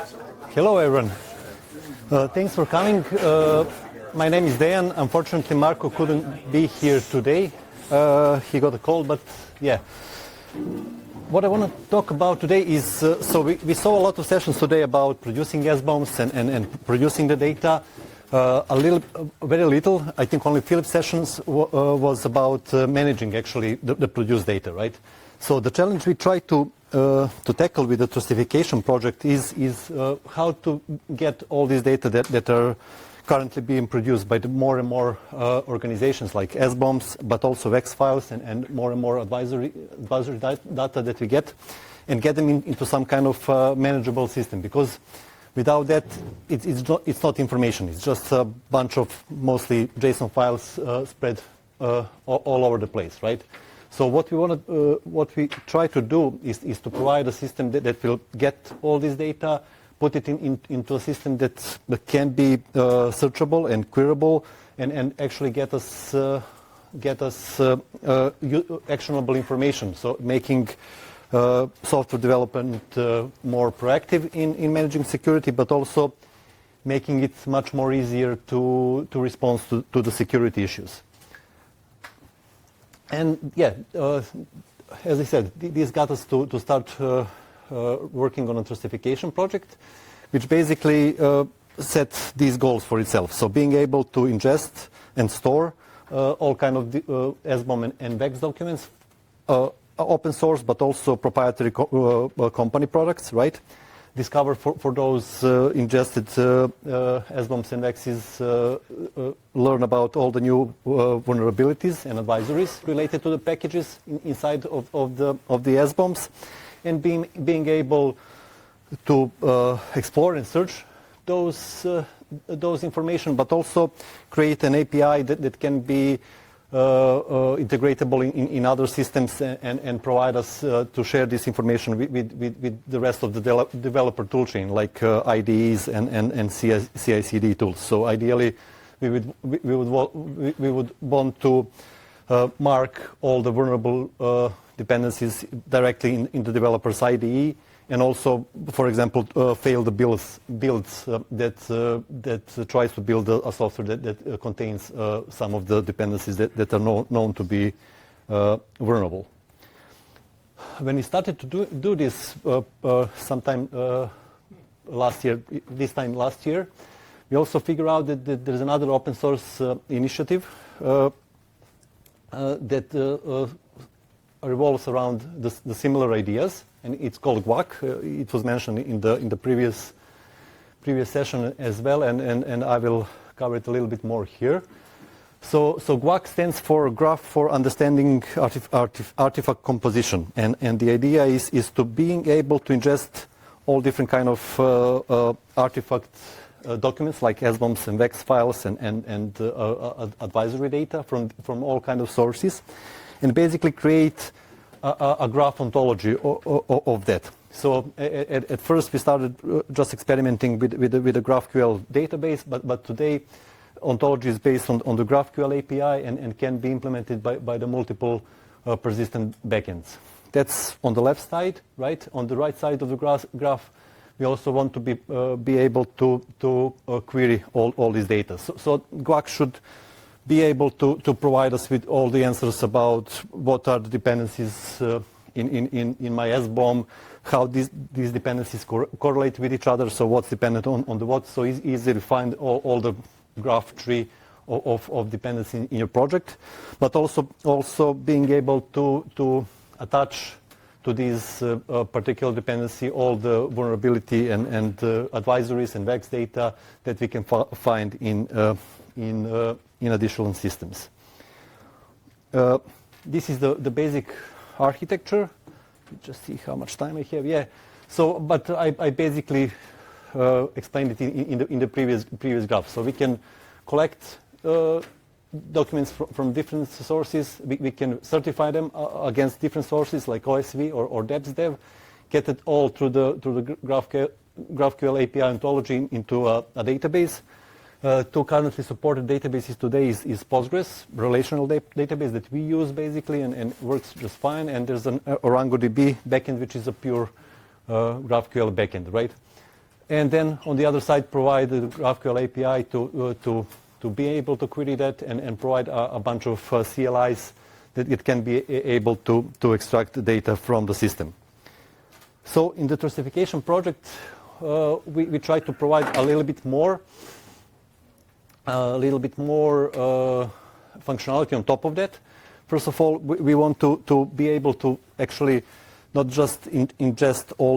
Hello, everyone. Thanks for coming. My name is Dejan. Unfortunately, Marko couldn't be here today. He got a cold, but yeah. What I want to talk about today is, so we saw a lot of sessions today about producing S-bombs and producing the data. Very little, I think only Philip's sessions was about managing actually the produced data, right? So the challenge we try to tackle with the trustification project is how to get all this data that are currently being produced by the more and more organizations like S-bombs, but also VEX files and more advisory data that we get, and get them into some kind of manageable system. Because without that, it's not information. It's just a bunch of mostly JSON files spread all over the place, right? So what we try to do is to provide a system that will get all this data, put it into a system that can be searchable and queryable, and actually get us actionable information. So making software development more proactive in managing security, but also making it much more easier to respond to the security issues. And yeah, as I said, this got us to start working on a trustification project, which basically set these goals for itself. So being able to ingest and store all kind of SBOM and VEX documents, open source, but also proprietary company products, right? Discover for those ingested SBOMs and VEXs, learn about all the new vulnerabilities and advisories related to the packages inside of the SBOMs, and being able to explore and search those information, but also create an API that can be integratable in other systems and provide us to share this information with the rest of the developer toolchain, like IDEs and CI/CD tools. So ideally, we would want to mark all the vulnerable dependencies directly in the developer's IDE, and also, for example, fail the builds that tries to build a software that contains some of the dependencies that are known to be vulnerable. When we started to do this sometime last year, we also figured out that there's another open source initiative that revolves around the similar ideas, and it's called GUAC. It was mentioned in the previous session as well, and I will cover it a little bit more here. So GUAC stands for Graph for Understanding Artifact Composition, and the idea is to being able to ingest all different kind of artifact documents like SBOMs and VEX files and advisory data from all kind of sources, and basically create a graph ontology of that. So at first we started just experimenting with the GraphQL database, but today ontology is based on the GraphQL API and can be implemented by the multiple persistent backends. That's on the left side, right? On the right side of the graph, we also want to be able to query all this data. So GUAC should be able to provide us with all the answers about what are the dependencies in my SBOM, how these dependencies correlate with each other, so what's dependent on the what, so it's easy to find all the graph tree of dependency in your project, but also being able to attach to this particular dependency all the vulnerability and advisories and VEX data that we can find in additional systems. This is the basic architecture. Just see how much time I have. Yeah. So, but I basically explained it in the previous graph. So we can collect documents from different sources. We can certify them against different sources like OSV or DebsDev. Get it all through the GraphQL API ontology into a database. Two currently supported databases today is Postgres, relational database that we use basically and works just fine. And there's an OrangoDB backend, which is a pure GraphQL backend, right? and then on the other side provide the GraphQL API to be able to query that and provide a bunch of CLIs that it can be able to extract the data from the system. So in the Trustification project, we try to provide a little bit more functionality on top of that. First of all, we want to be able to actually not just ingest all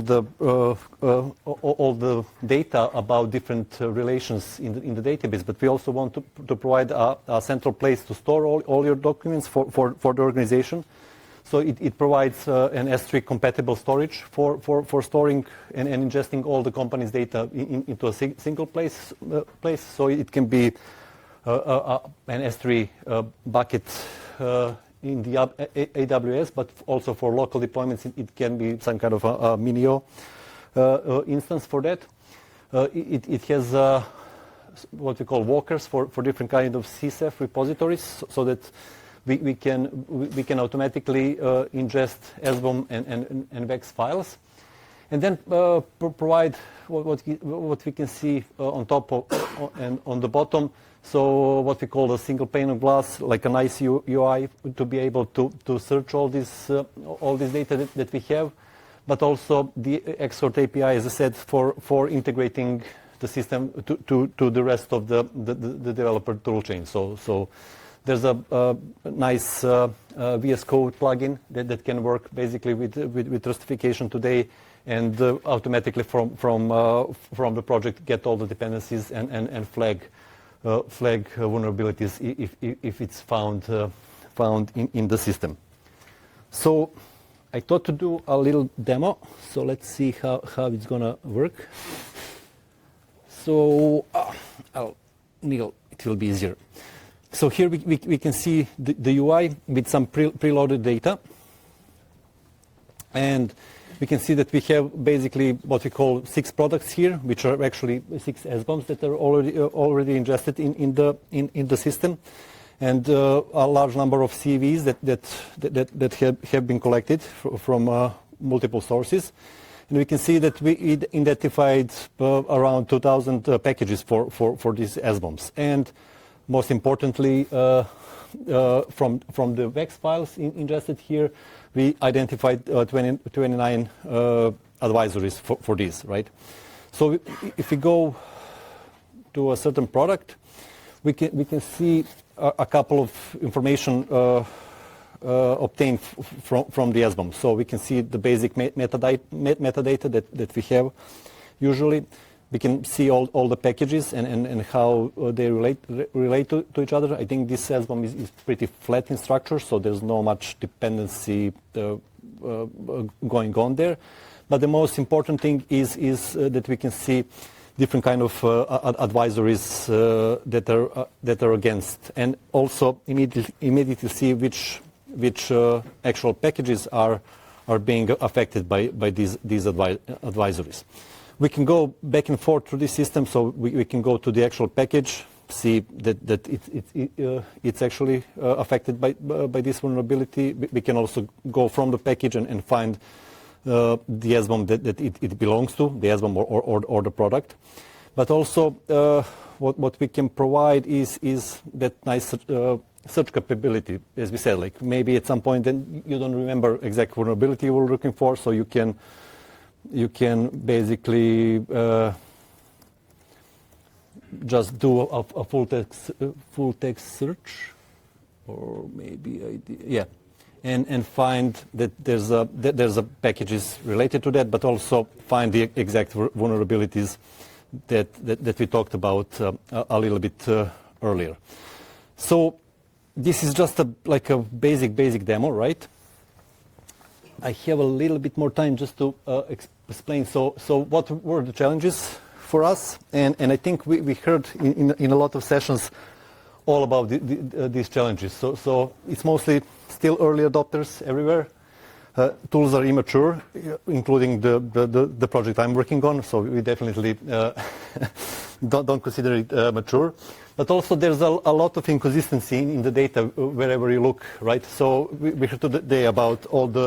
the data about different relations in the database, but we also want to provide a central place to store all your documents for the organization. So it provides an S3 compatible storage for storing and ingesting all the company's data into a single place. So it can be an S3 bucket in the AWS, but also for local deployments, it can be some kind of a Minio instance for that. It has what we call walkers for different kind of CSEF repositories, so that we can automatically ingest SBOM and VEX files, and then provide what we can see on top of and on the bottom. So what we call a single pane of glass, like a nice UI, to be able to search all this data that we have, but also the Xort API, as I said, for integrating the system to the rest of the developer toolchain. So there's a nice VS Code plugin that can work basically with Trustification today, and automatically from the project get all the dependencies and flag vulnerabilities if it's found in the system. So I thought to do a little demo. So let's see how it's gonna work. So Neil, it will be easier. So here we can see the UI with some preloaded data, and we can see that we have basically what we call 6 products here, which are actually 6 SBOMs that are already ingested in the system, and a large number of CVs that have been collected from multiple sources. And we can see that we identified around 2,000 packages for these SBOMs. And most importantly, from the VEX files ingested here, we identified 29 advisories for this, right? So if we go to a certain product, we can see a couple of information obtained from the SBOM. So we can see the basic metadata that we have usually. We can see all the packages and how they relate to each other. I think this SBOM is pretty flat in structure, so there's no much dependency going on there. But the most important thing is that we can see different kind of advisories that are against, and also immediately see which actual packages are being affected by these advisories. We can go back and forth through this system, so we can go to the actual package, see that it's actually affected by this vulnerability. We can also go from the package and find the SBOM that it belongs to, the SBOM or the product. But also what we can provide is that nice search capability, as we said, like maybe at some point then you don't remember exact vulnerability you were looking for, so you can basically just do a full text search, or maybe and find that there's a packages related to that, but also find the exact vulnerabilities that we talked about a little bit earlier. So this is just like a basic demo, right? I have a little bit more time just to explain. So what were the challenges for us? And I think we heard in a lot of sessions all about these challenges. So it's mostly still early adopters everywhere. Tools are immature, including the project I'm working on. So we definitely don't consider it mature. But also there's a lot of inconsistency in the data wherever you look, right? So we heard today about all the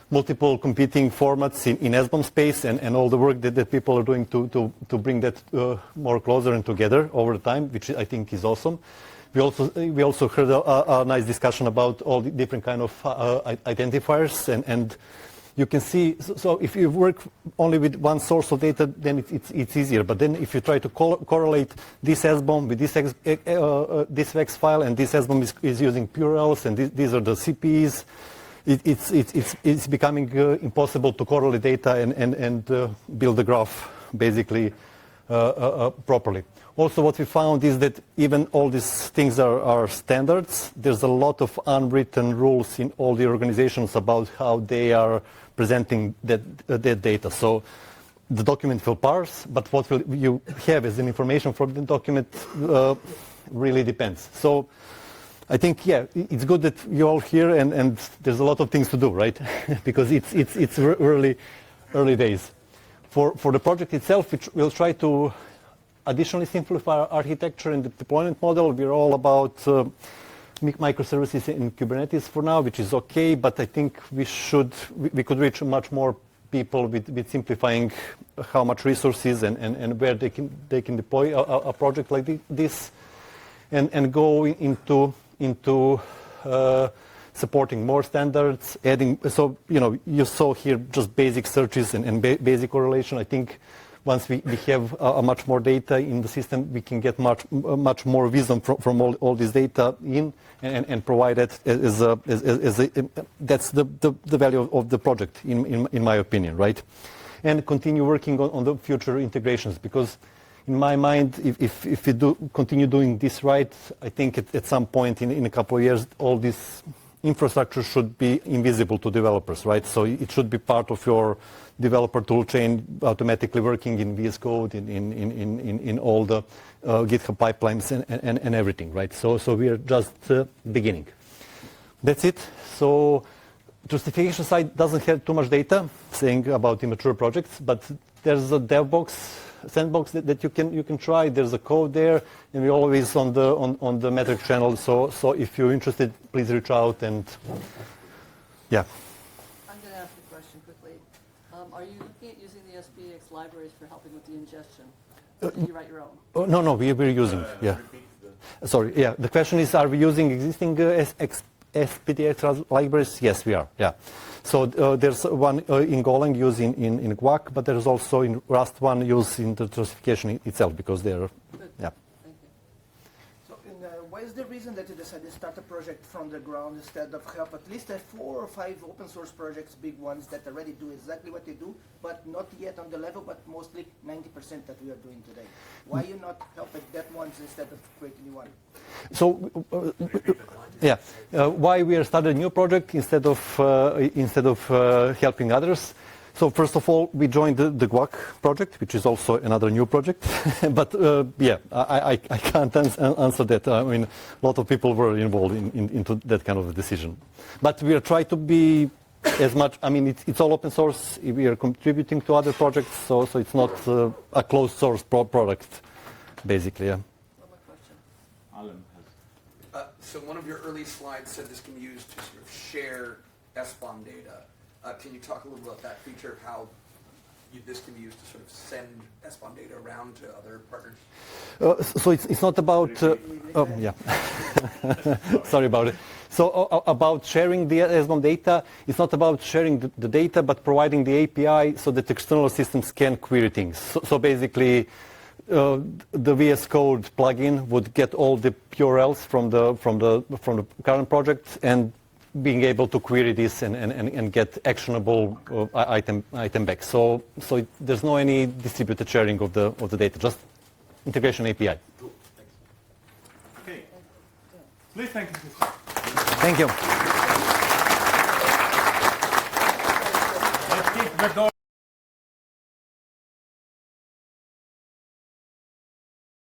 multiple competing formats in SBOM space and all the work that people are doing to bring that more closer and together over time, which I think is awesome. We also heard a nice discussion about all the different kind of identifiers and you can see, so if you work only with one source of data, then it's easier. But then if you try to correlate this SBOM with this VEX file, and this SBOM is using PURLs, and these are the CPs, it's becoming impossible to correlate data and build the graph basically properly. Also, what we found is that even all these things are standards. There's a lot of unwritten rules in all the organizations about how they are presenting that data. So the document will parse, but what will you have as an information from the document really depends. So I think, yeah, it's good that you're all here and there's a lot of things to do, right? Because it's early days. For the project itself, which we'll try to additionally simplify our architecture and the deployment model. We're all about microservices in Kubernetes for now, which is okay, but I think we could reach much more people with simplifying how much resources and where they can deploy a project like this, and go into supporting more standards, adding. So you saw here just basic searches and basic correlation. I think once we have much more data in the system, we can get much more wisdom from all this data in and provide it as that's the value of the project in my opinion, right? And continue working on the future integrations, because in my mind, if we continue doing this right, I think at some point in a couple of years, all this infrastructure should be invisible to developers, right? So it should be part of your developer toolchain, automatically working in VS Code, in all the GitHub pipelines and everything, right? So we are just beginning. That's it. So justification side doesn't have too much data saying about immature projects, but there's a DevBox sandbox that you can try. There's a code there, and we're always on the metric channel. So if you're interested, please reach out and yeah. I'm going to ask a question quickly. Are you looking at using the SPX libraries for helping with the ingestion? Or do you write your own? No, we're using. Yeah. Sorry. Yeah. The question is, are we using existing SPDX libraries? Yes, we are. Yeah. So there's one in Golang used in Guac, but there's also in Rust one used in the classification itself, because they're, yeah. Thank you. So what is the reason that you decided to start a project from the ground instead of help at least 4 or 5 open source projects, big ones that already do exactly what they do, but not yet on the level, but mostly 90% that we are doing today? Why you not help at that ones instead of creating one? So, yeah, why we are starting a new project instead of helping others? So first of all, we joined the Guac project, which is also another new project. But yeah, I can't answer that. I mean, a lot of people were involved into that kind of a decision. But we are trying to be as much. I mean, it's all open source. We are contributing to other projects, so it's not a closed source product, basically. Yeah. So one of your early slides said this can be used to sort of share SBOM data. Can you talk a little about that feature of how this can be used to sort of send SBOM data around to other partners? So it's not about. Yeah. Sorry about it. So about sharing the SBOM data, it's not about sharing the data, but providing the API so that external systems can query things. So basically, the VS Code plugin would get all the URLs from the current project and being able to query this and get actionable item back. So there's no any distributed sharing of the data, just integration API. Cool. Thanks. Okay. Please thank you. Thank you. Let's keep the door.